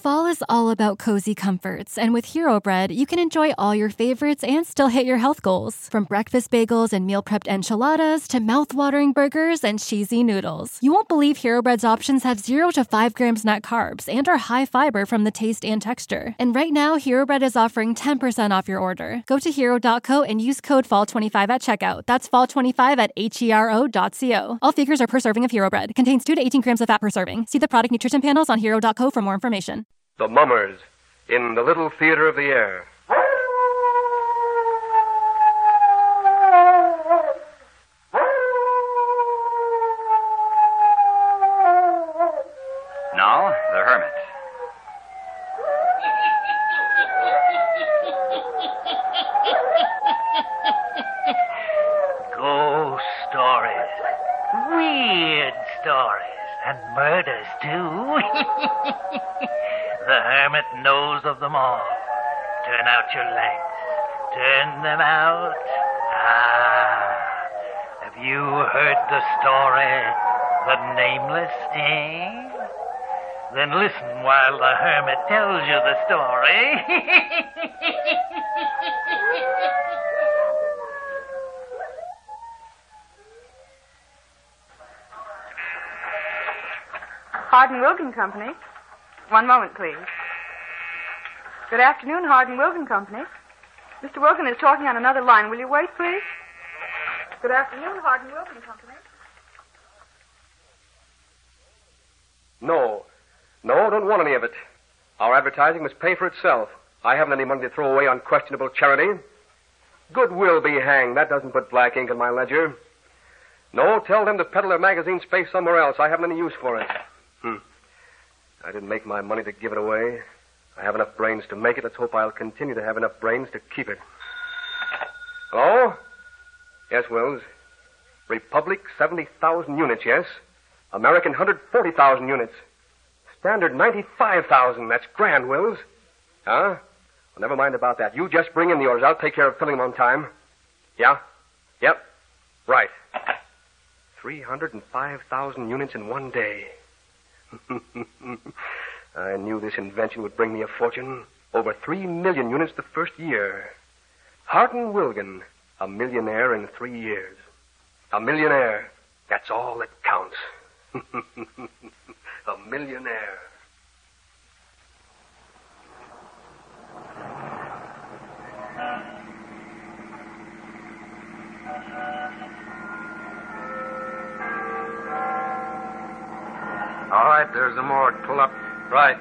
Fall is all about cozy comforts, and with Hero Bread, you can enjoy all your favorites and still hit your health goals. From breakfast bagels and meal-prepped enchiladas to mouth-watering burgers and cheesy noodles. You won't believe Hero Bread's options have 0 to 5 grams net carbs and are high fiber from the taste and texture. And right now, Hero Bread is offering 10% off your order. Go to hero.co and use code FALL25 at checkout. That's FALL25 at HERO.co. All figures are per serving of Hero Bread. Contains 2 to 18 grams of fat per serving. See the product nutrition panels on hero.co for more information. The Mummers in the Little Theater of the Air. Now, the Hermit. Ghost stories. Weird stories. And murders, too. The Hermit knows of them all. Turn out your lights. Turn them out. Have you heard the story, The Nameless, eh? Then listen while the Hermit tells you the story. Hardin Wilkin Company. One moment, please. Good afternoon, Hardin Wilkin Company. Mr. Wilkin is talking on another line. Will you wait, please? Good afternoon, Hardin Wilkin Company. No, don't want any of it. Our advertising must pay for itself. I haven't any money to throw away on questionable charity. Goodwill be hanged. That doesn't put black ink in my ledger. No, tell them to peddle their magazine space somewhere else. I haven't any use for it. I didn't make my money to give it away. I have enough brains to make it. Let's hope I'll continue to have enough brains to keep it. Hello? Yes, Wills. Republic, 70,000 units, yes. American, 140,000 units. Standard, 95,000. That's grand, Wills. Huh? Well, never mind about that. You just bring in the orders. I'll take care of filling them on time. Yeah? Yep. Right. 305,000 units in one day. I knew this invention would bring me a fortune. Over 3 million units the first year. Hardin Wilkin, a millionaire in 3 years. A millionaire. That's all that counts. A millionaire. All right, there's the morgue. Pull up. Right.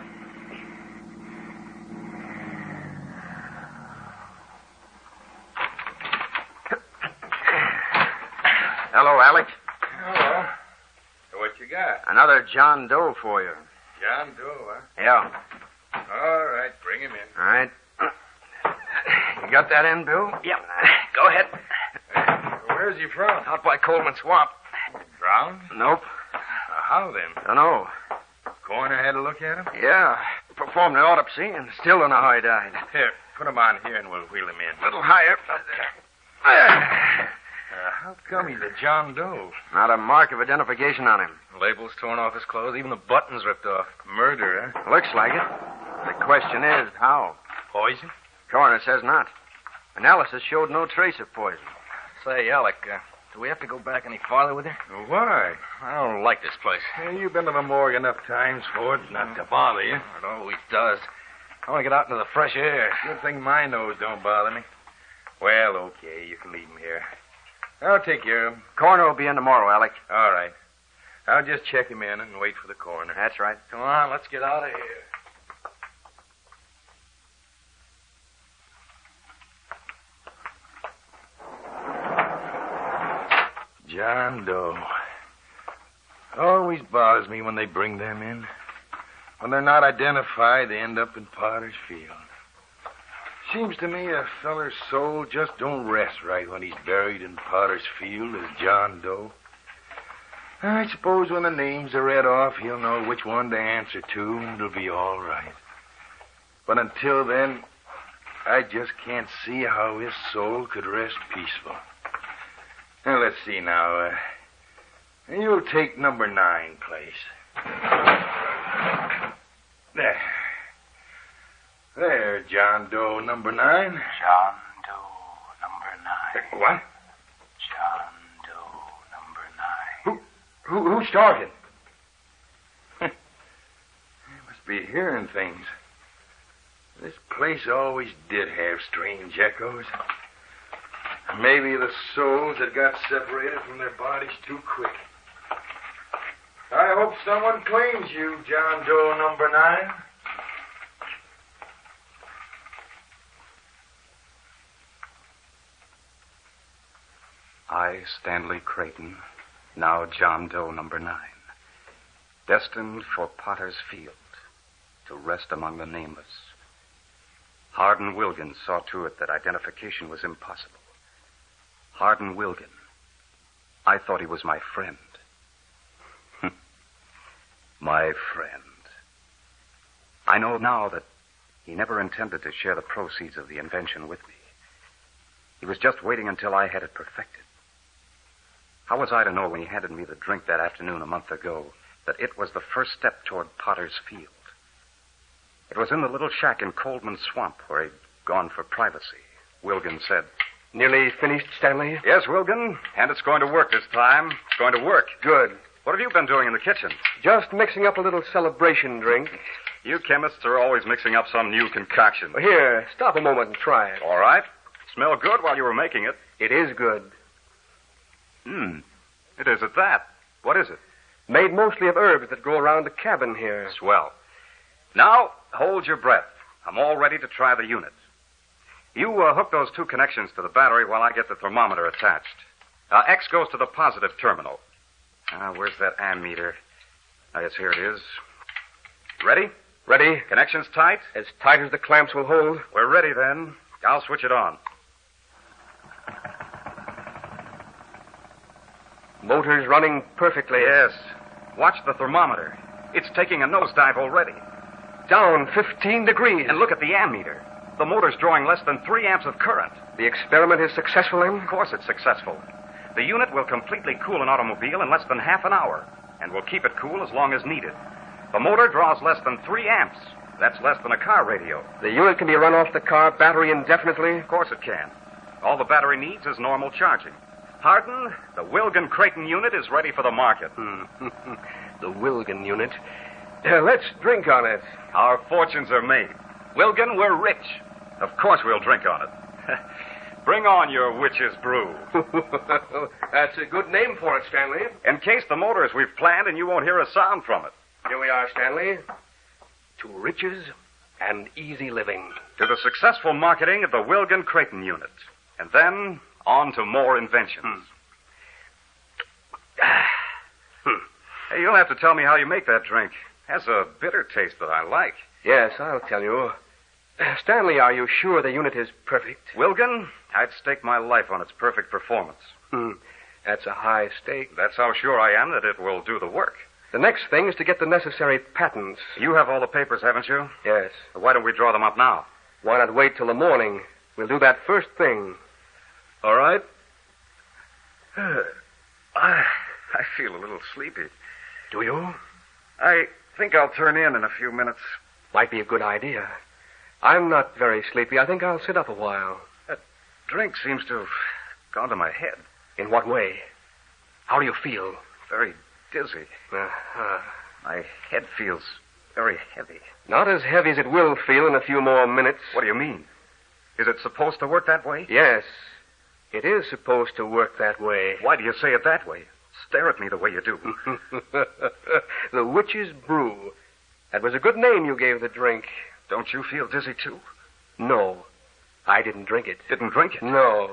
Hello, Alec. Hello. So what you got? Another John Doe for you. John Doe, huh? Yeah. All right, bring him in. All right. You got that in, Bill? Yep. Go ahead. Where's he from? Out by Coleman Swamp. Drowned? Nope. How then? Dunno. Coroner had a look at him? Yeah. Performed the autopsy and still don't know how he died. Here, put him on here and we'll wheel him in. A little higher. How come he's a John Doe? Not a mark of identification on him. Labels torn off his clothes, even the buttons ripped off. Murder, huh? Looks like it. The question is, how? Poison? Coroner says not. Analysis showed no trace of poison. Say, Alec, do we have to go back any farther with her? Why? I don't like this place. You've been to the morgue enough times for it not to bother you. It always does. I want to get out into the fresh air. Good thing my nose don't bother me. Well, okay, you can leave him here. I'll take care of him. Coroner will be in tomorrow, Alec. All right. I'll just check him in and wait for the coroner. That's right. Come on, let's get out of here. John Doe. Always bothers me when they bring them in. When they're not identified, they end up in Potter's Field. Seems to me a feller's soul just don't rest right when he's buried in Potter's Field as John Doe. I suppose when the names are read off, he'll know which one to answer to, and it'll be all right. But until then, I just can't see how his soul could rest peaceful. Now, let's see now. You'll take number 9 place. There. There, John Doe number 9. John Doe number 9. What? John Doe number 9. Who's talking? You must be hearing things. This place always did have strange echoes. Maybe the souls that got separated from their bodies too quick. I hope someone claims you, John Doe number 9. I, Stanley Creighton, now John Doe number 9, destined for Potter's Field, to rest among the nameless. Hardin Wilgen saw to it that identification was impossible. Hardin Wilgen. I thought he was my friend. My friend. I know now that he never intended to share the proceeds of the invention with me. He was just waiting until I had it perfected. How was I to know when he handed me the drink that afternoon a month ago that it was the first step toward Potter's Field? It was in the little shack in Coldman Swamp where he'd gone for privacy. Wilgen said, Nearly finished, Stanley? Yes, Wilgen, and it's going to work this time. It's going to work. Good. What have you been doing in the kitchen? Just mixing up a little celebration drink. You chemists are always mixing up some new concoction. Here, stop a moment and try it. All right. Smelled good while you were making it. It is good. It is at that. What is it? Made mostly of herbs that grow around the cabin here. Swell. Now, hold your breath. I'm all ready to try the unit. You hook those 2 connections to the battery while I get the thermometer attached. X goes to the positive terminal. Where's that ammeter? Yes, here it is. Ready? Ready? Connections tight? As tight as the clamps will hold. We're ready, then. I'll switch it on. Motor's running perfectly. Yes. Watch the thermometer. It's taking a nosedive already. Down 15 degrees. And look at the ammeter. The motor's drawing less than 3 amps of current. The experiment is successful, then? Of course it's successful. The unit will completely cool an automobile in less than half an hour, and will keep it cool as long as needed. The motor draws less than 3 amps. That's less than a car radio. The unit can be run off the car battery indefinitely? Of course it can. All the battery needs is normal charging. Hardin, the Wilgen Creighton unit is ready for the market. The Wilgen unit. Let's drink on it. Our fortunes are made. Wilgen, we're rich. Of course we'll drink on it. Bring on your witch's brew. That's a good name for it, Stanley. Encase the motor as we've planned, and you won't hear a sound from it. Here we are, Stanley. To riches and easy living. To the successful marketing of the Wilgen Creighton unit. And then on to more inventions. Hey, you'll have to tell me how you make that drink. It has a bitter taste that I like. Yes, I'll tell you. Stanley, are you sure the unit is perfect? Wilgen, I'd stake my life on its perfect performance. That's a high stake. That's how sure I am that it will do the work. The next thing is to get the necessary patents. You have all the papers, haven't you? Yes. Why don't we draw them up now? Why not wait till the morning? We'll do that first thing. All right. I feel a little sleepy. Do you? I think I'll turn in a few minutes. Might be a good idea. I'm not very sleepy. I think I'll sit up a while. That drink seems to have gone to my head. In what way? How do you feel? Very dizzy. My head feels very heavy. Not as heavy as it will feel in a few more minutes. What do you mean? Is it supposed to work that way? Yes. It is supposed to work that way. Why do you say it that way? Stare at me the way you do. The Witch's Brew. That was a good name you gave the drink. Don't you feel dizzy, too? No. I didn't drink it. Didn't drink it? No.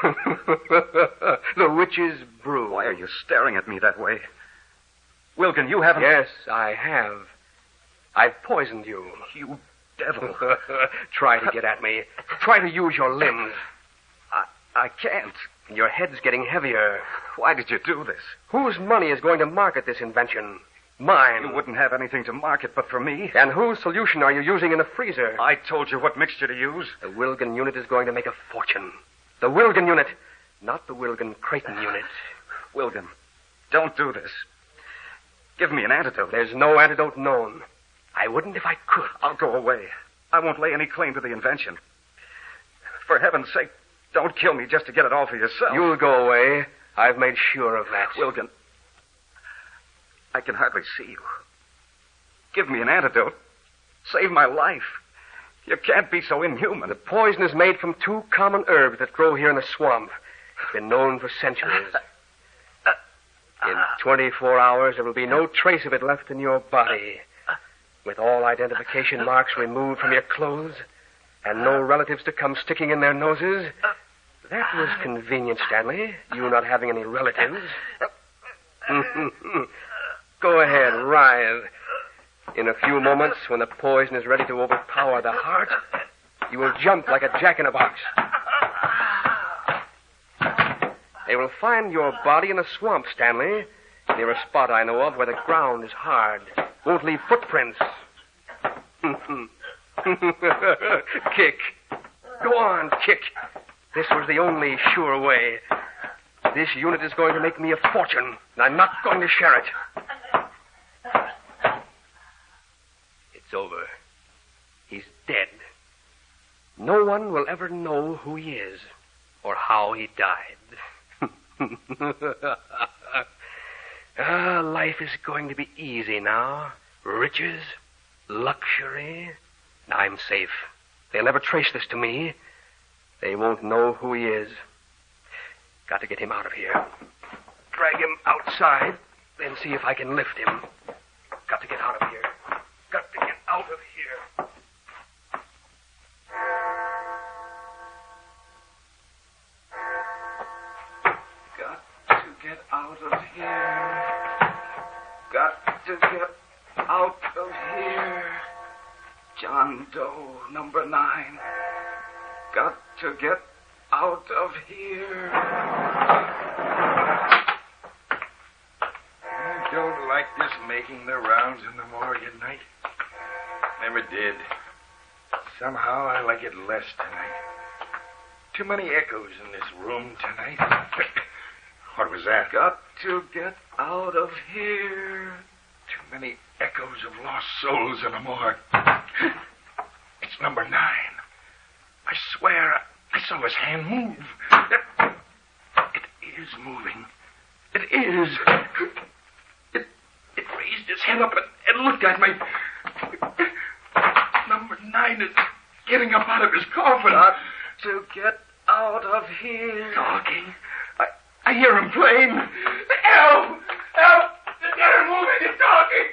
The Witch's Brew. Why are you staring at me that way? Wilgen, you haven't... Yes, I have. I've poisoned you. You devil. Try to get at me. Try to use your limbs. I can't. Your head's getting heavier. Why did you do this? Whose money is going to market this invention? Mine. You wouldn't have anything to market but for me. And whose solution are you using in the freezer? I told you what mixture to use. The Wilgen unit is going to make a fortune. The Wilgen unit, not the Wilgen Creighton unit. Wilgen, don't do this. Give me an antidote. There's no antidote known. I wouldn't if I could. I'll go away. I won't lay any claim to the invention. For heaven's sake, don't kill me just to get it all for yourself. You'll go away. I've made sure of that. Wilkin, I can hardly see you. Give me an antidote. Save my life. You can't be so inhuman. The poison is made from 2 common herbs that grow here in the swamp. It's been known for centuries. In 24 hours, there will be no trace of it left in your body. With all identification marks removed from your clothes, and no relatives to come sticking in their noses. That was convenient, Stanley, you not having any relatives. Go ahead, writhe. In a few moments, when the poison is ready to overpower the heart, you will jump like a jack-in-a-box. They will find your body in a swamp, Stanley, near a spot I know of where the ground is hard. Won't leave footprints. Kick. Go on, kick. This was the only sure way. This unit is going to make me a fortune, and I'm not going to share it. It's over. He's dead. No one will ever know who he is or how he died. Life is going to be easy now. Riches, luxury. I'm safe. They'll never trace this to me. They won't know who he is. Got to get him out of here. Drag him outside, then see if I can lift him. Got to get out of here. Got to get out of here. Got to get out of here. Got to get out of here. John Doe, number 9. Got to get out of here. I don't like this making the rounds in the morgue at night. Never did. Somehow I like it less tonight. Too many echoes in this room tonight. What was that? Got to get out of here. Too many echoes of lost souls in the morgue. It's number 9. I swear I saw his hand move. It is moving. It is. It raised his head up and looked at me. Number 9 is getting up out of his coffin. Got to get out of here. Talking. I hear him plain. Help! Help! The dead moving is talking.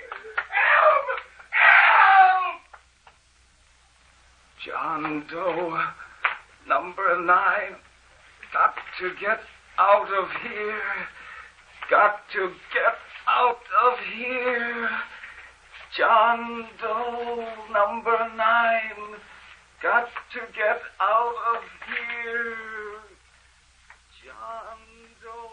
Help! Help! John Doe, number 9. Got to get out of here. Got to get out of here. John Doe, number 9. Got to get out of here. John Doe.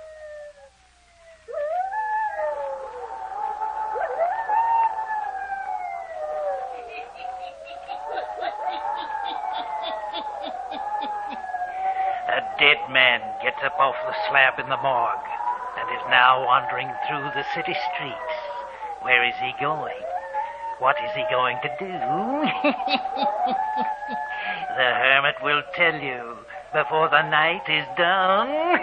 A dead man gets up off the slab in the morgue and is now wandering through the city streets. Where is he going? What is he going to do? The hermit will tell you before the night is done.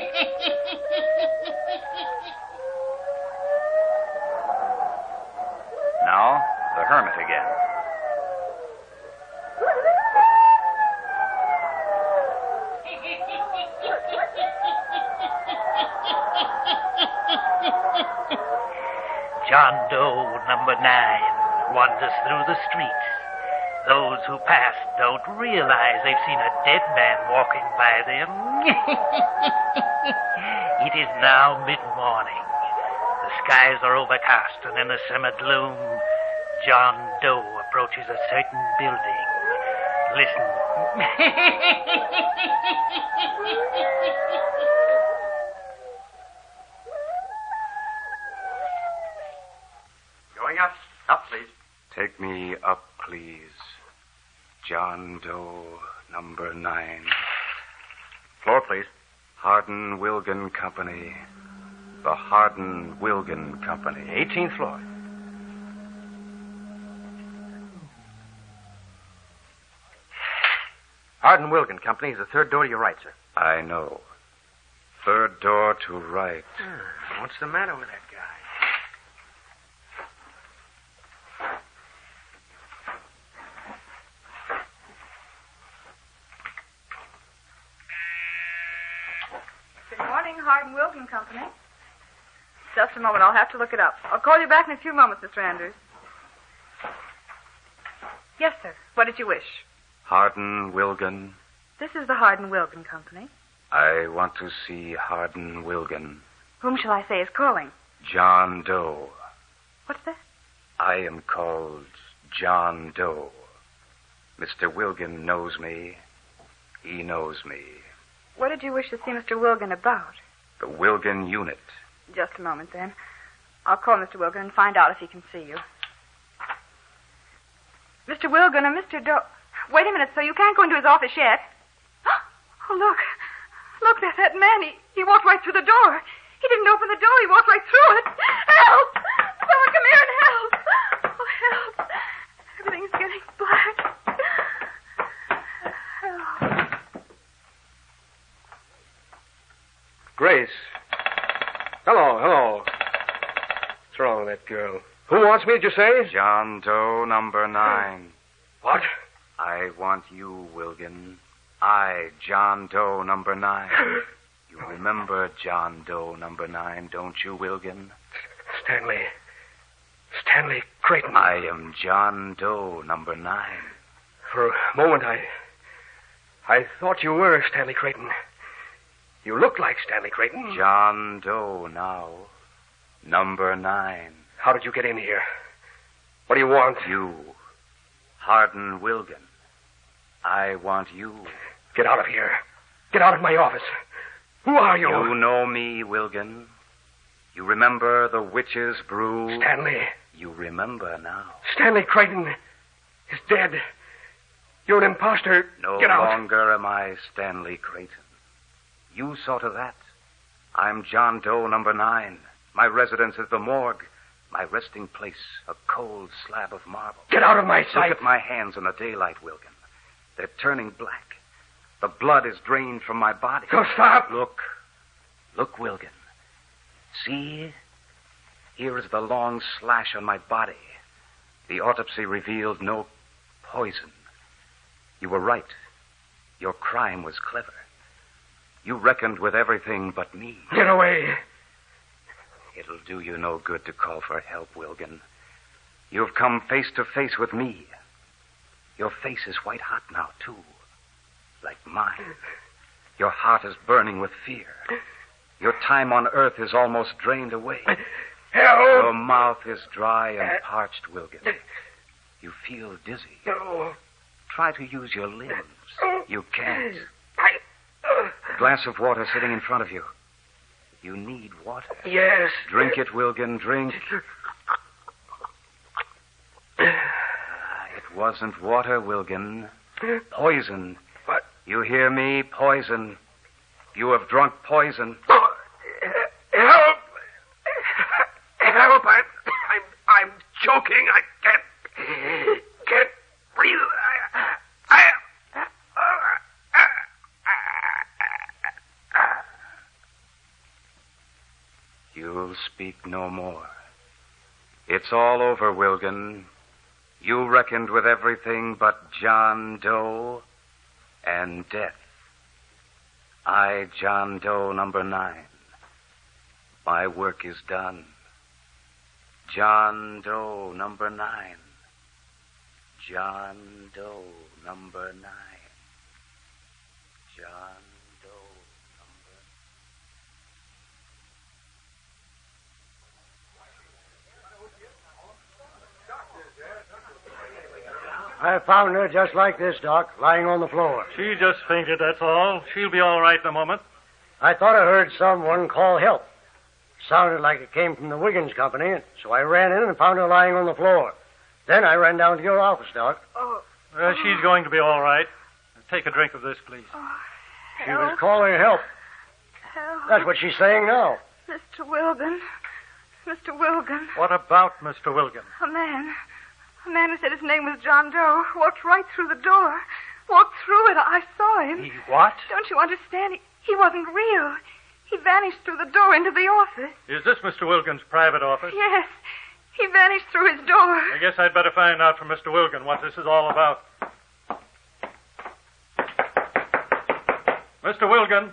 Now, the hermit again. John Doe, number 9, wanders through the streets. Those who pass don't realize they've seen a dead man walking by them. It is now mid-morning. The skies are overcast, and in the semi-gloom, John Doe approaches a certain building. Listen. Going up. Up, please. Take me up, please. John Doe, number 9. Floor, please. Hardin Wilgan Company. The Hardin Wilgan Company. 18th floor. Hardin Wilkin Company is the third door to your right, sir. I know. Third door to right. What's the matter with that guy? Good morning, Hardin Wilkin Company. Just a moment. I'll have to look it up. I'll call you back in a few moments, Mr. Andrews. Yes, sir. What did you wish? Hardin Wilkin. This is the Hardin Wilkin Company. I want to see Hardin Wilkin. Whom shall I say is calling? John Doe. What's that? I am called John Doe. Mr. Wilkin knows me. He knows me. What did you wish to see Mr. Wilkin about? The Wilkin unit. Just a moment, then. I'll call Mr. Wilkin and find out if he can see you. Mr. Wilkin and Mr. Doe... Wait a minute, sir. You can't go into his office yet. Oh, look. Look, there's that man. He walked right through the door. He didn't open the door. He walked right through it. Help! Someone come here and help. Oh, help. Everything's getting black. Help. Grace. Hello. What's wrong with that girl? Who wants me, did you say? John Doe, number 9. What? I want you, Wilkin. I, John Doe, number 9. You remember John Doe, number 9, don't you, Wilkin? Stanley Creighton. I am John Doe, number 9. For a moment, I thought you were Stanley Creighton. You look like Stanley Creighton. John Doe now. Number 9. How did you get in here? What do you want? You. Hardin Wilkin. I want you. Get out of here. Get out of my office. Who are you? You know me, Wilkin. You remember the witch's brew? Stanley. You remember now. Stanley Creighton is dead. You're an imposter. No Get out. longer am I Stanley Creighton. You saw to that. I'm John Doe, number 9. My residence is the morgue. My resting place, a cold slab of marble. Get out of my sight. Look at my hands in the daylight, Wilkin. They're turning black. The blood is drained from my body. Go stop. Look, Wilkin. See? Here is the long slash on my body. The autopsy revealed no poison. You were right. Your crime was clever. You reckoned with everything but me. Get away. It'll do you no good to call for help, Wilkin. You've come face to face with me. Your face is white hot now, too. Like mine. Your heart is burning with fear. Your time on earth is almost drained away. Help! Your mouth is dry and parched, Wilkin. You feel dizzy. No. Try to use your limbs. You can't. A glass of water sitting in front of you. You need water. Yes. Drink it, Wilkin, drink. It wasn't water, Wilkin. Poison. What? You hear me? Poison. You have drunk poison. Oh, help! Help! I'm choking. I can't breathe. You'll speak no more. It's all over, Wilkin. You reckoned with everything but John Doe and death. I, John Doe, number 9. My work is done. John Doe, number 9. John Doe, number 9. John Doe, number... I found her just like this, Doc, lying on the floor. She just fainted, that's all. She'll be all right in a moment. I thought I heard someone call help. Sounded like it came from the Wiggins Company, so I ran in and found her lying on the floor. Then I ran down to your office, Doc. She's going to be all right. Take a drink of this, please. She was calling help. Help. That's what she's saying now. Mr. Wilkin. Mr. Wilkin. What about Mr. Wilkin? A man who said his name was John Doe walked right through the door. walked through it. I saw him. He what? Don't you understand? He wasn't real. He vanished through the door into the office. Is this Mr. Wilgan's private office? Yes. He vanished through his door. I guess I'd better find out from Mr. Wilgan what this is all about. Mr. Wilgan.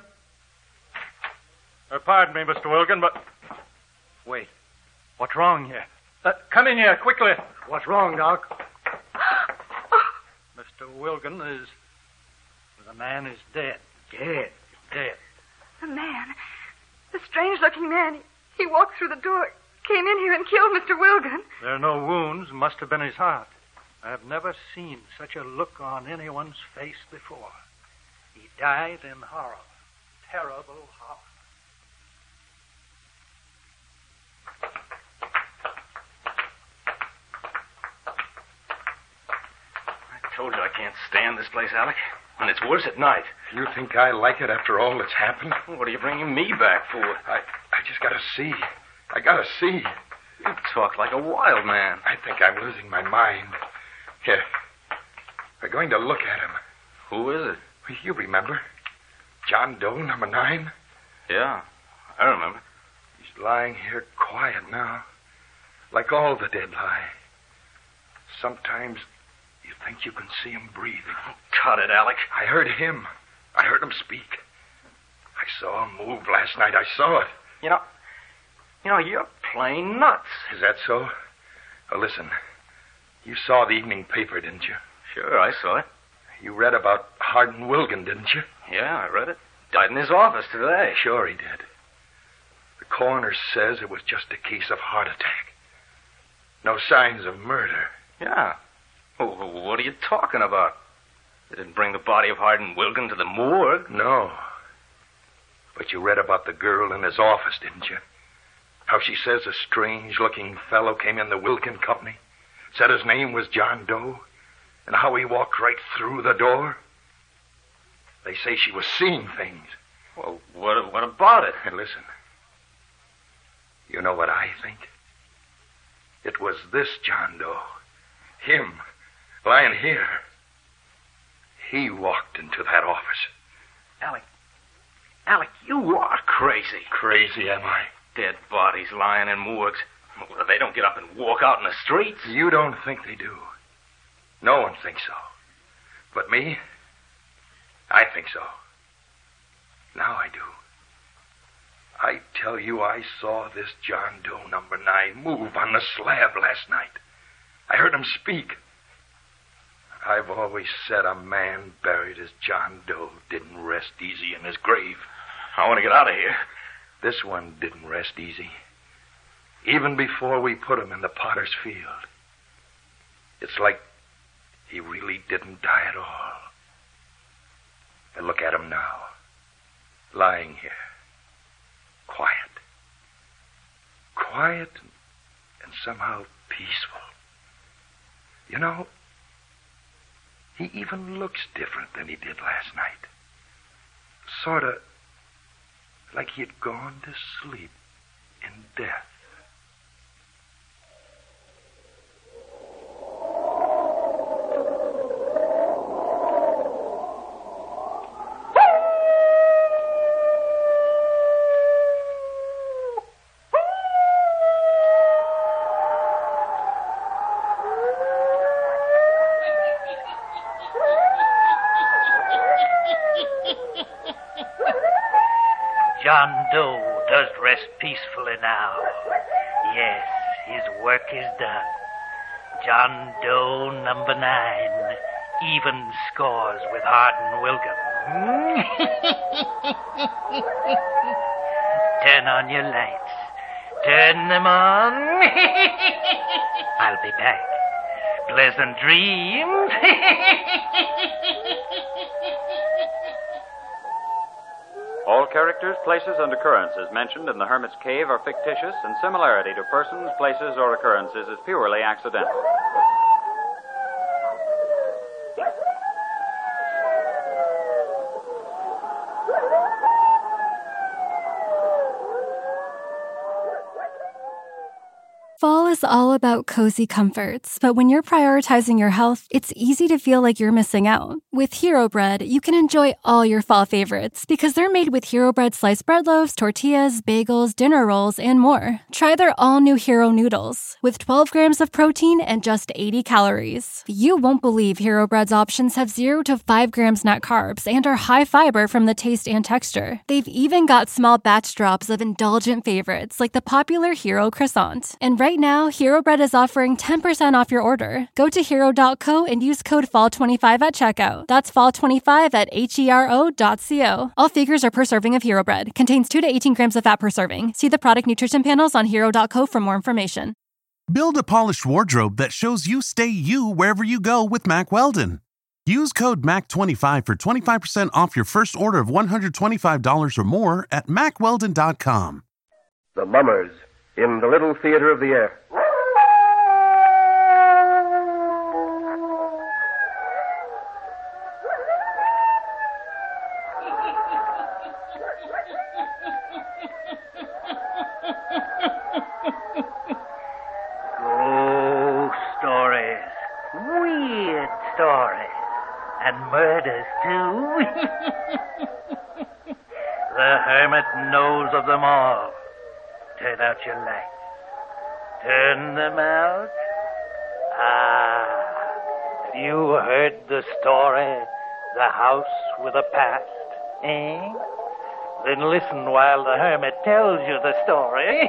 Pardon me, Mr. Wilgan, but... Wait. What's wrong here? Come in here, quickly. What's wrong, Doc? Mr. Wilgan is... The man is dead. Dead. Dead. The man. The strange-looking man. He walked through the door, came in here and killed Mr. Wilgan. There are no wounds. Must have been his heart. I have never seen such a look on anyone's face before. He died in horror. Terrible horror. I told you I can't stand this place, Alec. And it's worse at night. You think I like it after all that's happened? What are you bringing me back for? I just gotta see. I gotta see. You talk like a wild man. I think I'm losing my mind. Here. We're going to look at him. Who is it? You remember. John Doe, number 9? Yeah, I remember. He's lying here quiet now. Like all the dead lie. Sometimes you think you can see him breathing. Oh, cut it, Alec. I heard him. I heard him speak. I saw him move last night. I saw it. You know, you're plain nuts. Is that so? Well, listen. You saw the evening paper, didn't you? Sure, I saw it. You read about Hardin Wilgan, didn't you? Yeah, I read it. Died in his office today. Sure he did. The coroner says it was just a case of heart attack. No signs of murder. Yeah. What are you talking about? They didn't bring the body of Hardin Wilgan to the morgue. No. But you read about the girl in his office, didn't you? How she says a strange-looking fellow came in the Wilgan company, said his name was John Doe, and how he walked right through the door. They say she was seeing things. Well, what about it? And listen. You know what I think? It was this John Doe. Him. Lying here. He walked into that office. Alec, you are crazy. Crazy, am I? Dead bodies lying in morgues. They don't get up and walk out in the streets. You don't think they do. No one thinks so. But me, I think so. Now I do. I tell you, I saw this John Doe number 9 move on the slab last night. I heard him speak. I've always said a man buried as John Doe didn't rest easy in his grave. I want to get out of here. This one didn't rest easy. Even before we put him in the potter's field. It's like he really didn't die at all. And look at him now. Lying here. Quiet. Quiet and somehow peaceful. You know, he even looks different than he did last night. Sort of like he had gone to sleep in death. John Doe does rest peacefully now. Yes, his work is done. John Doe number 9 even scores with Hardin Wilgan. Turn on your lights. Turn them on. I'll be back. Pleasant dreams. All characters, places, and occurrences mentioned in The Hermit's Cave are fictitious, and similarity to persons, places, or occurrences is purely accidental. Fall is all about cozy comforts, but when you're prioritizing your health, it's easy to feel like you're missing out. With Hero Bread, you can enjoy all your fall favorites because they're made with Hero Bread sliced bread loaves, tortillas, bagels, dinner rolls, and more. Try their all-new Hero Noodles with 12 grams of protein and just 80 calories. You won't believe Hero Bread's options have 0 to 5 grams net carbs and are high fiber from the taste and texture. They've even got small batch drops of indulgent favorites like the popular Hero Croissant. And right now, Hero Bread is offering 10% off your order. Go to hero.co and use code FALL25 at checkout. That's FALL25 at HERO.co. All figures are per serving of Hero Bread. Contains 2 to 18 grams of fat per serving. See the product nutrition panels on hero.co for more information. Build a polished wardrobe that shows you stay you wherever you go with Mack Weldon. Use code MAC25 for 25% off your first order of $125 or more at MackWeldon.com. The Mummers in the Little Theater of the Air. Ghost stories. Weird stories. And murders, too. The hermit knows of them all. Turn out your lights. Turn them out. Have you heard the story? The house with a past, eh? Then listen while the hermit tells you the story.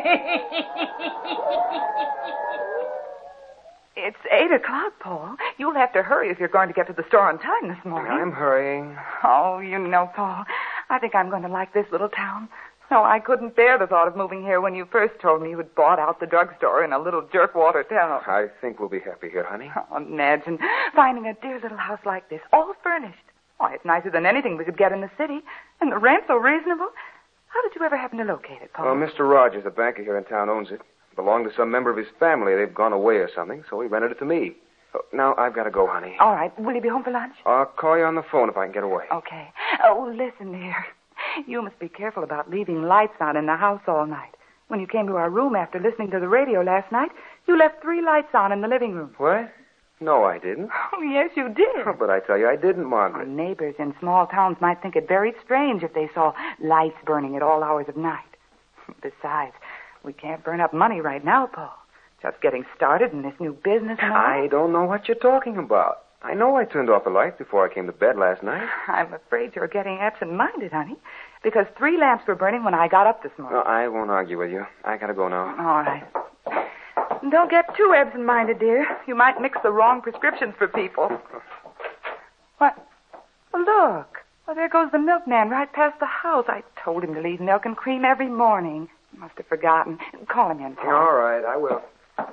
It's 8 o'clock, Paul. You'll have to hurry if you're going to get to the store on time this morning. I'm hurrying. Oh, you know, Paul, I think I'm going to like this little town. No, I couldn't bear the thought of moving here when you first told me you had bought out the drugstore in a little jerkwater town. I think we'll be happy here, honey. Oh, imagine finding a dear little house like this, all furnished. Why, it's nicer than anything we could get in the city. And the rent's so reasonable. How did you ever happen to locate it, Paul? Well, Mr. Rogers, the banker here in town, owns it. It belonged to some member of his family. They've gone away or something, so he rented it to me. Now, I've got to go, honey. All right. Will you be home for lunch? I'll call you on the phone if I can get away. Okay. Oh, listen, dear. You must be careful about leaving lights on in the house all night. When you came to our room after listening to the radio last night, you left 3 lights on in the living room. What? No, I didn't. Oh, yes, you did. Oh, but I tell you, I didn't, Margaret. Our neighbors in small towns might think it very strange if they saw lights burning at all hours of night. Besides, we can't burn up money right now, Paul. Just getting started in this new business and all. I don't know what you're talking about. I know I turned off the lights before I came to bed last night. I'm afraid you're getting absent-minded, honey, because 3 lamps were burning when I got up this morning. No, I won't argue with you. I gotta go now. All right. Don't get too absent-minded, dear. You might mix the wrong prescriptions for people. What? Well, look. Well, there goes the milkman right past the house. I told him to leave milk and cream every morning. Must have forgotten. Call him in, Paul. All right, I will.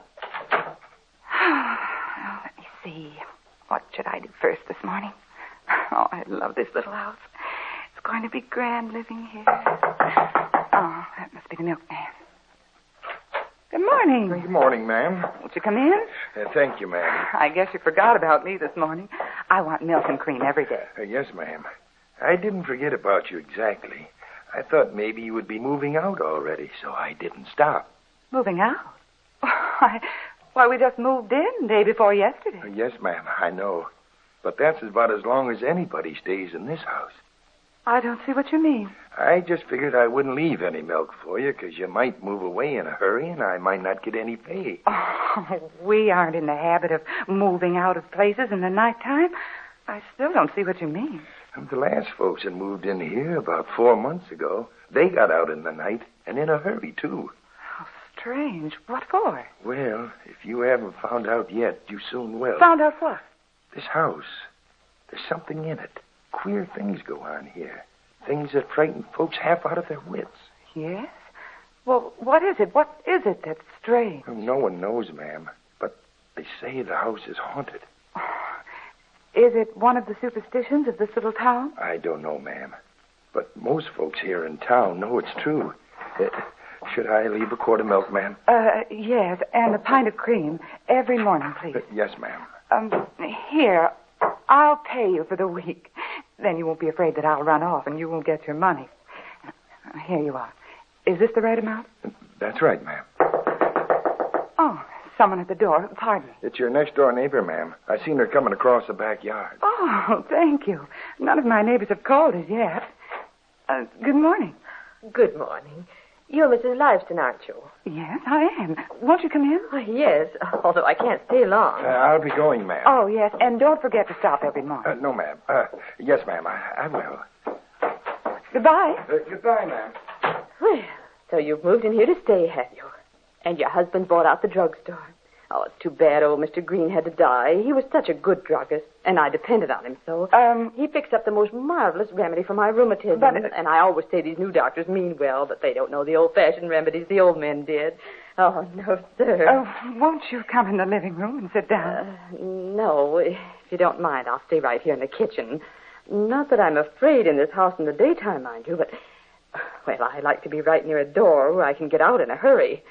Oh, let me see. What should I do first this morning? Oh, I love this little house. It's going to be grand living here. Oh, that must be the milkman. Good morning. Good morning, ma'am. Won't you come in? Thank you, ma'am. I guess you forgot about me this morning. I want milk and cream every day. Yes, ma'am. I didn't forget about you exactly. I thought maybe you would be moving out already, so I didn't stop. Moving out? Why, we just moved in day before yesterday. Yes, ma'am, I know. But that's about as long as anybody stays in this house. I don't see what you mean. I just figured I wouldn't leave any milk for you because you might move away in a hurry and I might not get any pay. Oh, we aren't in the habit of moving out of places in the nighttime. I still don't see what you mean. The last folks that moved in here about 4 months ago, they got out in the night and in a hurry, too. How strange. What for? Well, if you haven't found out yet, you soon will. Found out what? This house. There's something in it. Queer things go on here. Things that frighten folks half out of their wits. Yes? Well, what is it? What is it that's strange? Well, no one knows, ma'am. But they say the house is haunted. Is it one of the superstitions of this little town? I don't know, ma'am. But most folks here in town know it's true. Should I leave a quart of milk, ma'am? Yes, and a pint of cream every morning, please. Yes, ma'am. Here, I'll pay you for the week. Then you won't be afraid that I'll run off and you won't get your money. Here you are. Is this the right amount? That's right, ma'am. Oh, someone at the door. Pardon. It's your next-door neighbor, ma'am. I seen her coming across the backyard. Oh, thank you. None of my neighbors have called as yet. Good morning. Good morning. You're Mrs. Liveston, aren't you? Yes, I am. Won't you come in? Yes, although I can't stay long. I'll be going, ma'am. Oh, yes, and don't forget to stop every morning. No, ma'am. Yes, ma'am, I will. Goodbye. Goodbye, ma'am. Well, so you've moved in here to stay, have you? And your husband bought out the drugstore. Oh, it's too bad old Mr. Green had to die. He was such a good druggist, and I depended on him so. He fixed up the most marvelous remedy for my rheumatism. And I always say these new doctors mean well, but they don't know the old-fashioned remedies the old men did. Oh, no, sir. Oh, won't you come in the living room and sit down? No, if you don't mind, I'll stay right here in the kitchen. Not that I'm afraid in this house in the daytime, mind you, but, well, I like to be right near a door where I can get out in a hurry.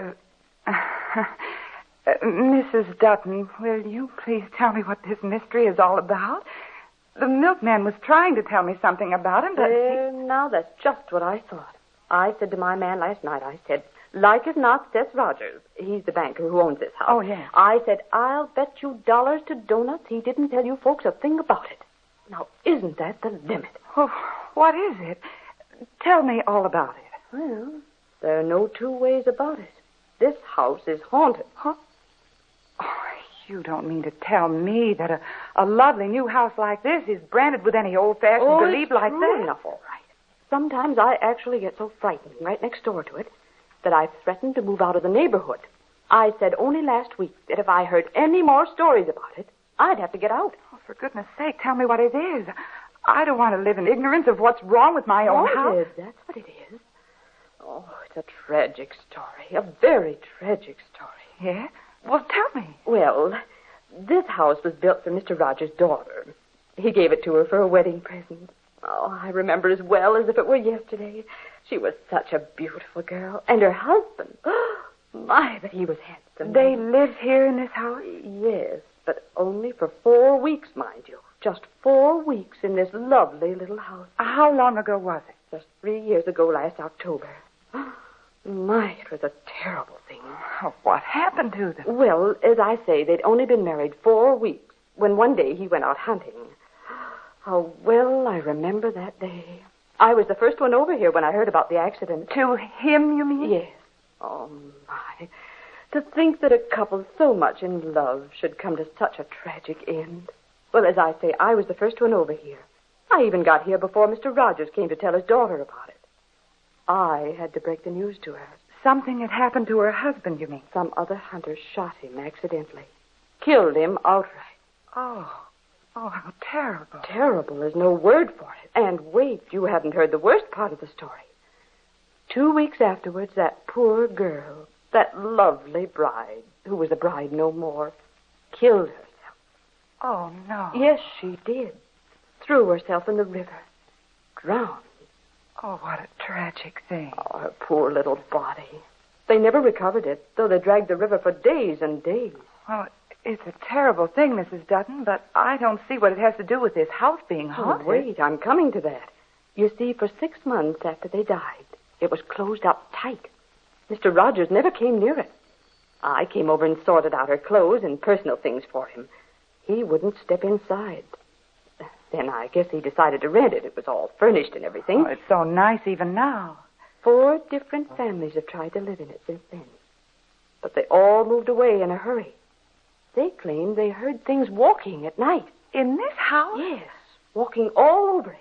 Mrs. Dutton, will you please tell me what this mystery is all about? The milkman was trying to tell me something about him, but... Now, that's just what I thought. I said to my man last night, I said, like as not, Seth Rogers. He's the banker who owns this house. Oh, yeah. I said, I'll bet you dollars to donuts he didn't tell you folks a thing about it. Now, isn't that the limit? Oh, what is it? Tell me all about it. Well, there are no two ways about it. This house is haunted. Huh? Oh, you don't mean to tell me that a lovely new house like this is branded with any old-fashioned belief like that? Enough, all right. Sometimes I actually get so frightened right next door to it that I've threatened to move out of the neighborhood. I said only last week that if I heard any more stories about it, I'd have to get out. Oh, for goodness sake, tell me what it is. I don't want to live in ignorance of what's wrong with my own house. That's what it is. Oh, it's a tragic story. A very tragic story. Yeah? Well, tell me. Well, this house was built for Mr. Rogers' daughter. He gave it to her for a wedding present. Oh, I remember as well as if it were yesterday. She was such a beautiful girl. And her husband. My, but he was handsome. They live here in this house? Yes, but only for 4 weeks, mind you. Just 4 weeks in this lovely little house. How long ago was it? Just 3 years ago last October. My, it was a terrible thing. Oh, what happened to them? Well, as I say, they'd only been married 4 weeks when one day he went out hunting. How well I remember that day. I was the first one over here when I heard about the accident. To him, you mean? Yes. Oh, my. To think that a couple so much in love should come to such a tragic end. Well, as I say, I was the first one over here. I even got here before Mr. Rogers came to tell his daughter about it. I had to break the news to her. Something had happened to her husband, you mean? Some other hunter shot him accidentally. Killed him outright. Oh, how terrible. Terrible is no word for it. And wait, you haven't heard the worst part of the story. 2 weeks afterwards, that poor girl, that lovely bride, who was a bride no more, killed herself. Oh, no. Yes, she did. Threw herself in the river. Drowned. Oh, what a tragic thing. Oh, her poor little body. They never recovered it, though they dragged the river for days and days. Well, it's a terrible thing, Mrs. Dutton, but I don't see what it has to do with this house being haunted. Oh, wait, I'm coming to that. You see, for 6 months after they died, it was closed up tight. Mr. Rogers never came near it. I came over and sorted out her clothes and personal things for him. He wouldn't step inside. Then I guess he decided to rent it. It was all furnished and everything. Oh, it's so nice even now. 4 different families have tried to live in it since then. But they all moved away in a hurry. They claimed they heard things walking at night. In this house? Yes, walking all over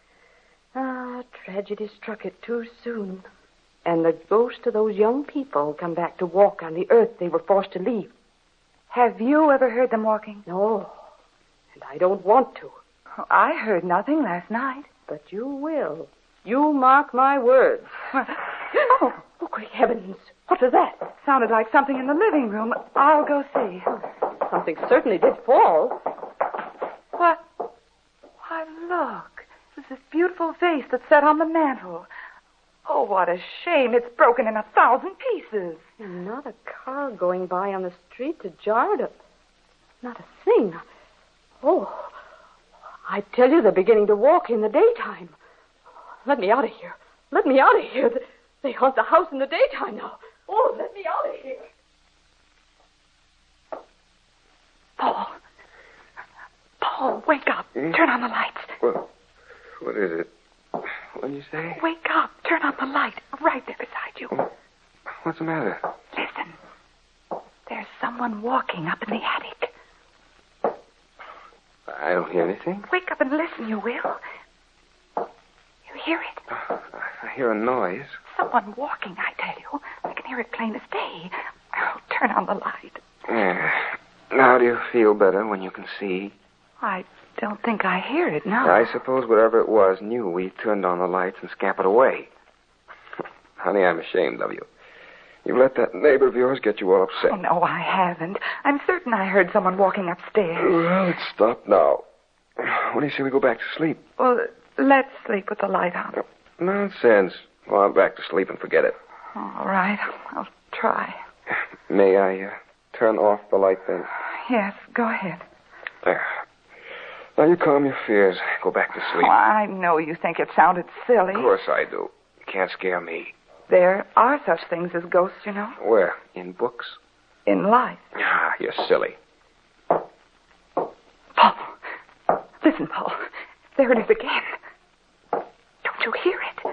it. Tragedy struck it too soon. And the ghosts of those young people come back to walk on the earth they were forced to leave. Have you ever heard them walking? No, and I don't want to. Oh, I heard nothing last night. But you will. You mark my words. Oh, great heavens. What was that? It sounded like something in the living room. I'll go see. Something certainly did fall. What? Why, look. There's this beautiful vase that's set on the mantel. Oh, what a shame. It's broken in 1,000 pieces. And not a car going by on the street to jar it up. Not a thing. Oh, I tell you, they're beginning to walk in the daytime. Let me out of here. Let me out of here. They haunt the house in the daytime now. Oh, let me out of here. Paul, wake up. Turn on the lights. Well, what is it? What did you say? Wake up. Turn on the light. Right there beside you. What's the matter? Listen. There's someone walking up in the attic. I don't hear anything. Wake up and listen, you will. You hear it? I hear a noise. Someone walking, I tell you. I can hear it plain as day. Oh, turn on the light. Now do you feel better when you can see? I don't think I hear it, no. I suppose whatever it was knew we turned on the lights and scampered away. Honey, I'm ashamed of you. You let that neighbor of yours get you all upset. Oh, no, I haven't. I'm certain I heard someone walking upstairs. Well, it's stopped now. What do you say we go back to sleep? Well, let's sleep with the light on. Nonsense. Well, I'm back to sleep and forget it. All right. I'll try. May I turn off the light then? Yes, go ahead. There. Now you calm your fears. Go back to sleep. Oh, I know you think it sounded silly. Of course I do. You can't scare me. There are such things as ghosts, you know. Where? In books? In life. Ah, you're silly. Paul. Listen, Paul. There it is again. Don't you hear it?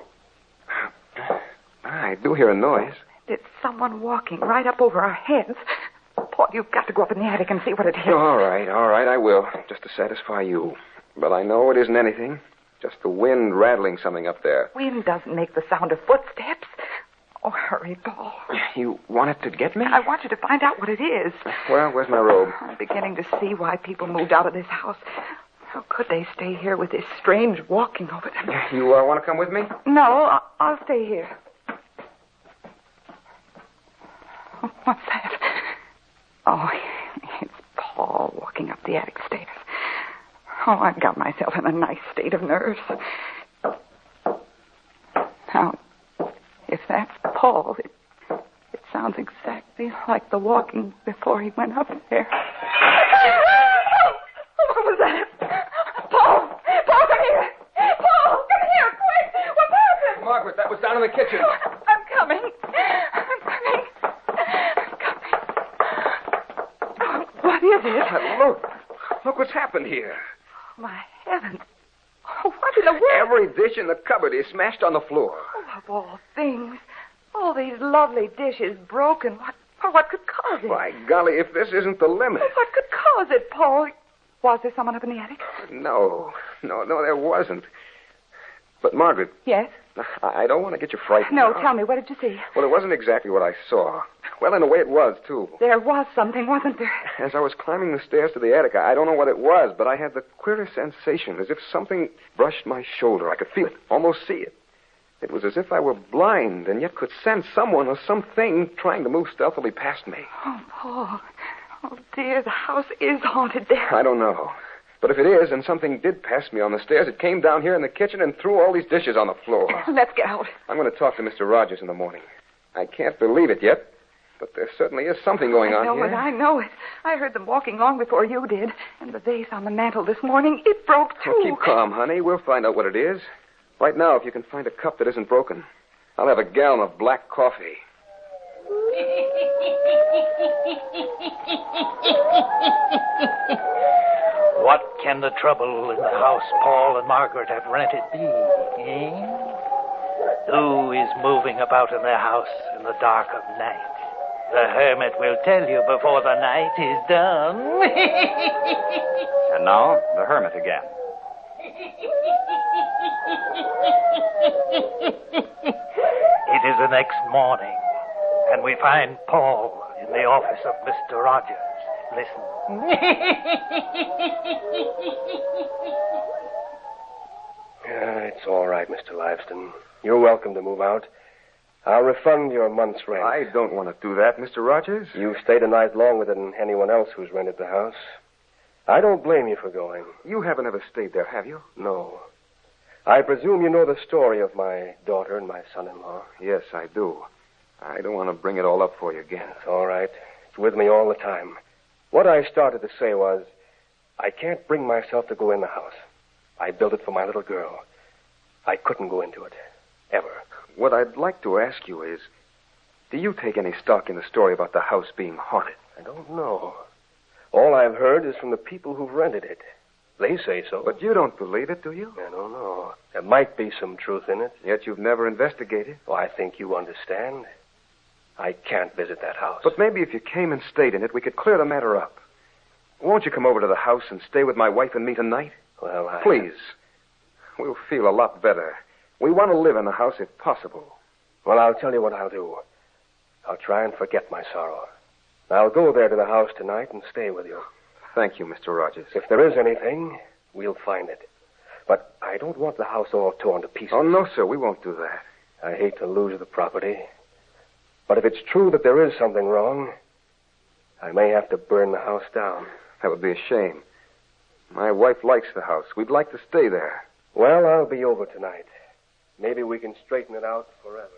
I do hear a noise. It's someone walking right up over our heads. Paul, you've got to go up in the attic and see what it is. All right, I will. Just to satisfy you. But I know it isn't anything. Just the wind rattling something up there. Wind doesn't make the sound of footsteps. Oh, hurry, Paul. You wanted to get me? I want you to find out what it is. Well, where's my robe? I'm beginning to see why people moved out of this house. How could they stay here with this strange walking over them? You want to come with me? No, I'll stay here. What's that? Oh, it's Paul walking up the attic stairs. Oh, I've got myself in a nice state of nerves. Now, if that's Paul, it sounds exactly like the walking before he went up there. What was that? Paul! Paul, come here! Paul, come here, quick! What's happened? Margaret, that was down in the kitchen. I'm coming. What is it? Look what's happened here. My heavens. Oh, what in the world? Every dish in the cupboard is smashed on the floor. Oh, of all things. All these lovely dishes broken. What could cause it? By golly, if this isn't the limit. What could cause it, Paul? Was there someone up in the attic? No, there wasn't. But, Margaret. Yes? I don't want to get you frightened. No, now. tell me, what did you see? Well, it wasn't exactly what I saw. Well, in a way it was, too. There was something, wasn't there? As I was climbing the stairs to the attic, I don't know what it was, but I had the queerest sensation, as if something brushed my shoulder. I could feel it, almost see it. It was as if I were blind and yet could sense someone or something trying to move stealthily past me. Oh, Paul. Oh, dear, the house is haunted there. I don't know. But if it is, and something did pass me on the stairs, it came down here in the kitchen and threw all these dishes on the floor. Let's get out. I'm going to talk to Mr. Rogers in the morning. I can't believe it yet, but there certainly is something going on here. I know it. I heard them walking long before you did. And the vase on the mantel this morning, it broke, too. Well, keep calm, honey. We'll find out what it is. Right now, if you can find a cup that isn't broken, I'll have a gallon of black coffee. What can the trouble in the house Paul and Margaret have rented be, eh? Who is moving about in their house in the dark of night? The hermit will tell you before the night is done. And now, the hermit again. It is the next morning, and we find Paul in the office of Mr. Rogers. Listen. It's all right, Mr. Liveston. You're welcome to move out. I'll refund your month's rent. I don't want to do that, Mr. Rogers. You've stayed a night longer than anyone else who's rented the house. I don't blame you for going. You haven't ever stayed there, have you? No. I presume you know the story of my daughter and my son-in-law. Yes, I do. I don't want to bring it all up for you again. It's all right. It's with me all the time. What I started to say was, I can't bring myself to go in the house. I built it for my little girl. I couldn't go into it. Ever. What I'd like to ask you is, do you take any stock in the story about the house being haunted? I don't know. All I've heard is from the people who've rented it. They say so. But you don't believe it, do you? I don't know. There might be some truth in it. Yet you've never investigated. Oh, I think you understand. I can't visit that house. But maybe if you came and stayed in it, we could clear the matter up. Won't you come over to the house and stay with my wife and me tonight? Well, Please. We'll feel a lot better. We want to live in the house if possible. Well, I'll tell you what I'll do. I'll try and forget my sorrow. I'll go there to the house tonight and stay with you. Thank you, Mr. Rogers. If there is anything, we'll find it. But I don't want the house all torn to pieces. Oh, no, sir. We won't do that. I hate to lose the property. But if it's true that there is something wrong, I may have to burn the house down. That would be a shame. My wife likes the house. We'd like to stay there. Well, I'll be over tonight. Maybe we can straighten it out forever.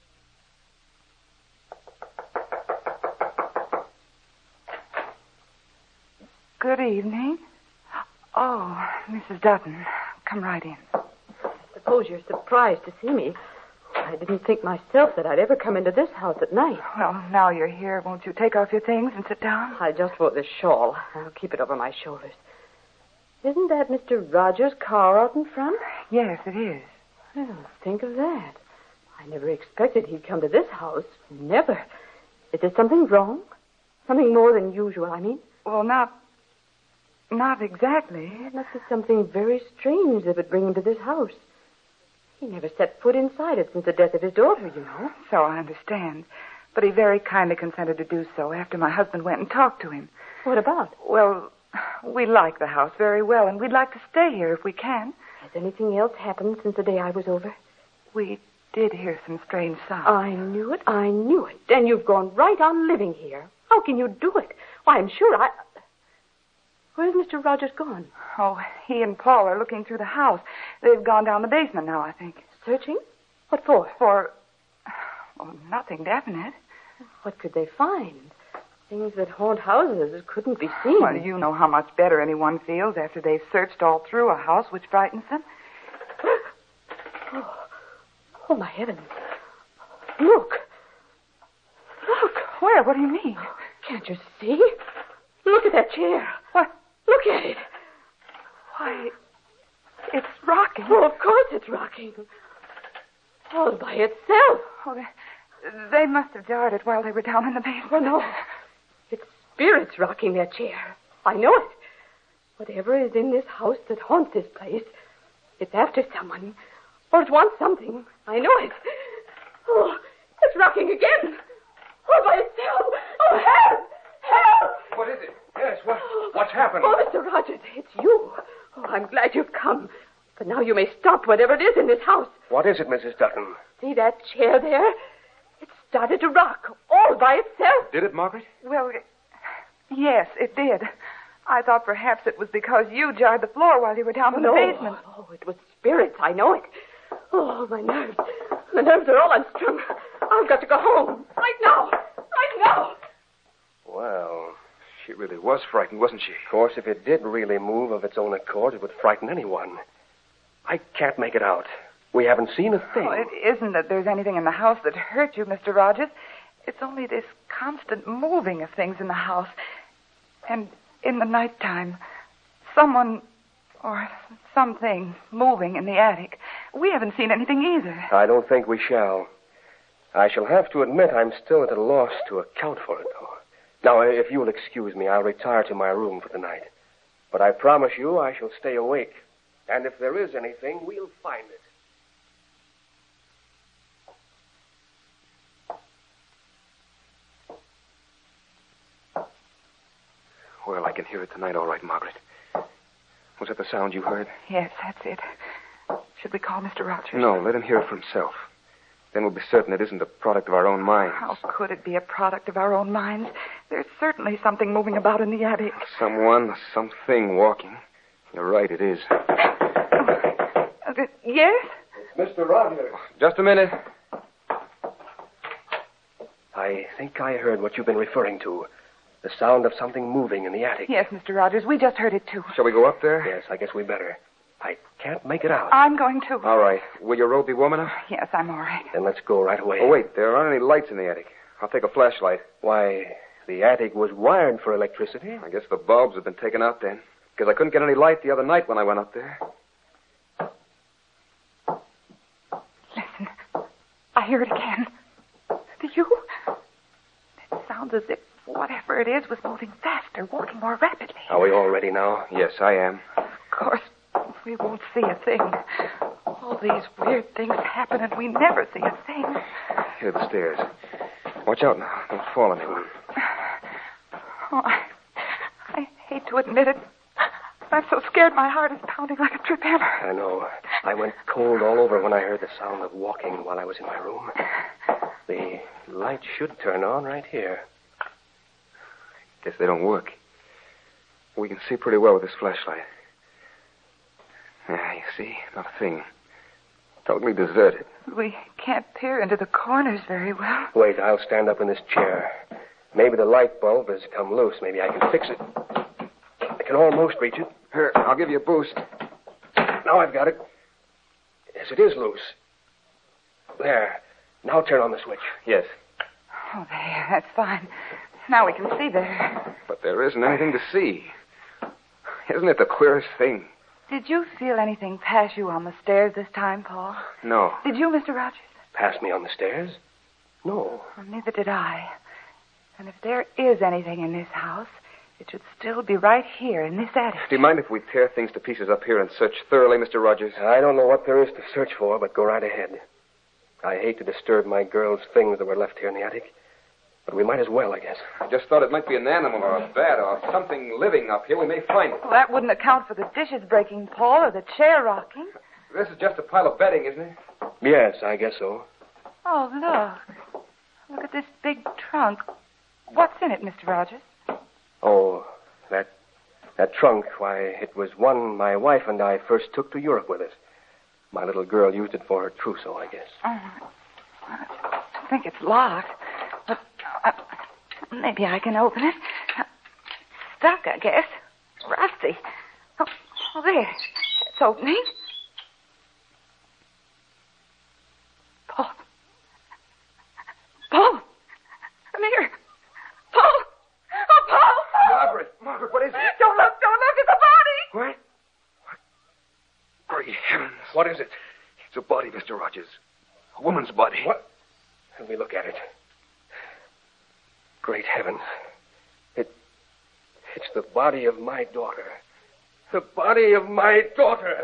Good evening. Oh, Mrs. Dutton. Come right in. I suppose you're surprised to see me. I didn't think myself that I'd ever come into this house at night. Well, now you're here, won't you take off your things and sit down? I just wore this shawl. I'll keep it over my shoulders. Isn't that Mr. Rogers' car out in front? Yes, it is. Well, think of that. I never expected he'd come to this house. Never. Is there something wrong? Something more than usual, I mean? Well, not exactly. It must be something very strange that would bring him to this house. He never set foot inside it since the death of his daughter, you know. So I understand. But he very kindly consented to do so after my husband went and talked to him. What about? Well, we like the house very well, and we'd like to stay here if we can. Has anything else happened since the day I was over? We did hear some strange sounds. I knew it. And you've gone right on living here. How can you do it? Why, I'm sure Where's Mr. Rogers gone? Oh, he and Paul are looking through the house. They've gone down the basement now, I think. Searching? What for? Nothing definite. What could they find? Things that haunt houses couldn't be seen. Well, you know how much better anyone feels after they've searched all through a house, which frightens them. Oh, my heavens. Look. Where? What do you mean? Can't you see? Look at that chair. What? Look at it. Why, it's rocking. Oh, of course it's rocking. All by itself. Oh, they must have jarred it while they were down in the basement. Oh, no. It's spirits rocking that chair. I know it. Whatever is in this house that haunts this place, it's after someone. Or it wants something. I know it. Oh, it's rocking again. All by itself. Oh, help! Help! What is it? Yes, what's happened? Oh, Mr. Rogers, it's you. Oh, I'm glad you've come. But now you may stop whatever it is in this house. What is it, Mrs. Dutton? See that chair there? It started to rock all by itself. Did it, Margaret? Well, yes, it did. I thought perhaps it was because you jarred the floor while you were down in the basement. Oh, it was spirits. I know it. Oh, my nerves. The nerves are all unstrung. I've got to go home. Right now. Right now. Well, she really was frightened, wasn't she? Of course, if it did really move of its own accord, it would frighten anyone. I can't make it out. We haven't seen a thing. Oh, it isn't that there's anything in the house that hurt you, Mr. Rogers. It's only this constant moving of things in the house. And in the nighttime, someone or something moving in the attic. We haven't seen anything either. I don't think we shall. I shall have to admit I'm still at a loss to account for it, though. Now, if you'll excuse me, I'll retire to my room for the night. But I promise you I shall stay awake. And if there is anything, we'll find it. Well, I can hear it tonight, all right, Margaret. Was that the sound you heard? Yes, that's it. Should we call Mr. Rogers? No, let him hear it for himself. Then we'll be certain it isn't a product of our own minds. How could it be a product of our own minds? There's certainly something moving about in the attic. Someone, something walking. You're right, it is. Yes? It's Mr. Rogers. Just a minute. I think I heard what you've been referring to. The sound of something moving in the attic. Yes, Mr. Rogers, we just heard it, too. Shall we go up there? Yes, I guess we better. I can't make it out. I'm going to. All right. Will your robe be warm enough? Yes, I'm all right. Then let's go right away. Oh, wait. There aren't any lights in the attic. I'll take a flashlight. Why, the attic was wired for electricity. I guess the bulbs have been taken out then. because I couldn't get any light the other night when I went up there. Listen, I hear it again. Do you? It sounds as if whatever it is was moving faster, walking more rapidly. Are we all ready now? Yes, I am. Of course, we won't see a thing. All these weird things happen and we never see a thing. Here are the stairs. Watch out now. Don't fall on anyone. Oh, I hate to admit it. I'm so scared my heart is pounding like a trip hammer. I know. I went cold all over when I heard the sound of walking while I was in my room. The light should turn on right here. Guess they don't work. We can see pretty well with this flashlight. Yeah, you see? Not a thing. Totally deserted. We can't peer into the corners very well. Wait, I'll stand up in this chair. Maybe the light bulb has come loose. Maybe I can fix it. I can almost reach it. Here, I'll give you a boost. Now I've got it. Yes, it is loose. There. Now turn on the switch. Yes. Oh, there. That's fine. Now we can see there. But there isn't anything to see. Isn't it the queerest thing? Did you feel anything pass you on the stairs this time, Paul? No. Did you, Mr. Rogers? Pass me on the stairs? No. Well, neither did I. And if there is anything in this house, it should still be right here in this attic. Do you mind if we tear things to pieces up here and search thoroughly, Mr. Rogers? I don't know what there is to search for, but go right ahead. I hate to disturb my girl's things that were left here in the attic, but we might as well, I guess. I just thought it might be an animal or a bat or something living up here. We may find it. Well, that wouldn't account for the dishes breaking, Paul, or the chair rocking. This is just a pile of bedding, isn't it? Yes, I guess so. Oh, look. Look at this big trunk. What's in it, Mr. Rogers? Oh, that trunk, why, it was one my wife and I first took to Europe with us. My little girl used it for her trousseau, I guess. Oh, I think it's locked. But maybe I can open it. Stuck, I guess. Rusty. Oh, there. It's opening. Paul. Paul. Come here. Paul. Oh, Paul. Margaret, what is it? Don't look. It's a body. What? Great heavens. What is it? It's a body, Mr. Rogers. A woman's body. What? Let me look at it. Great heavens. It's the body of my daughter. The body of my daughter.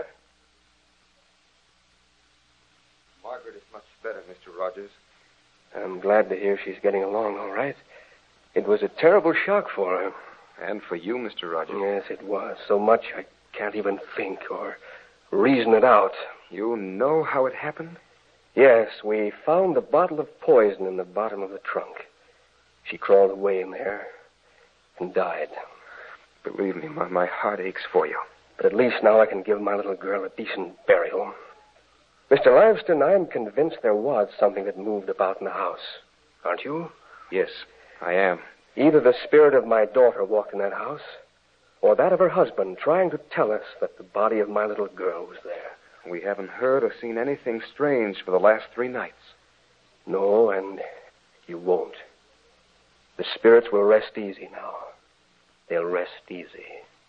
Margaret is much better, Mr. Rogers. I'm glad to hear she's getting along all right. It was a terrible shock for her. And for you, Mr. Rogers. Yes, it was. So much I can't even think or reason it out. You know how it happened? Yes, we found a bottle of poison in the bottom of the trunk. She crawled away in there and died. Believe me, my heart aches for you. But at least now I can give my little girl a decent burial. Mr. Liveston, I'm convinced there was something that moved about in the house. Aren't you? Yes, I am. Either the spirit of my daughter walked in that house, or that of her husband trying to tell us that the body of my little girl was there. We haven't heard or seen anything strange for the last 3 nights. No, and you won't. The spirits will rest easy now. They'll rest easy.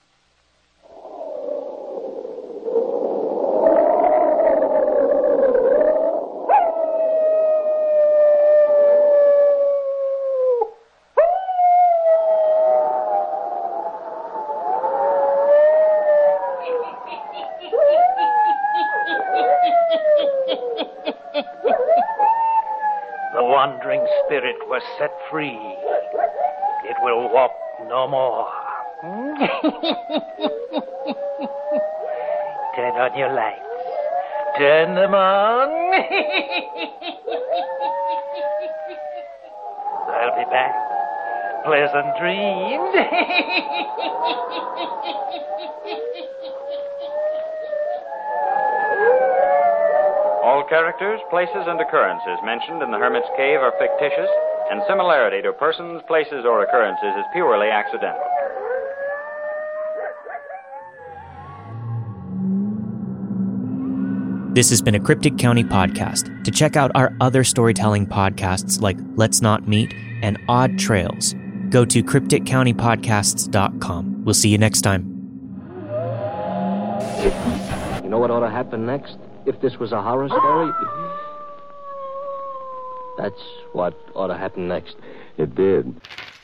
The wandering spirit was set free. It will walk no more. Turn on your lights. Turn them on. I'll be back. Pleasant dreams. All characters, places, and occurrences mentioned in the Hermit's Cave are fictitious, and similarity to persons, places, or occurrences is purely accidental. This has been a Cryptic County podcast. To check out our other storytelling podcasts like Let's Not Meet and Odd Trails, go to crypticcountypodcasts.com. We'll see you next time. You know what ought to happen next? If this was a horror story? That's what ought to happen next. It did.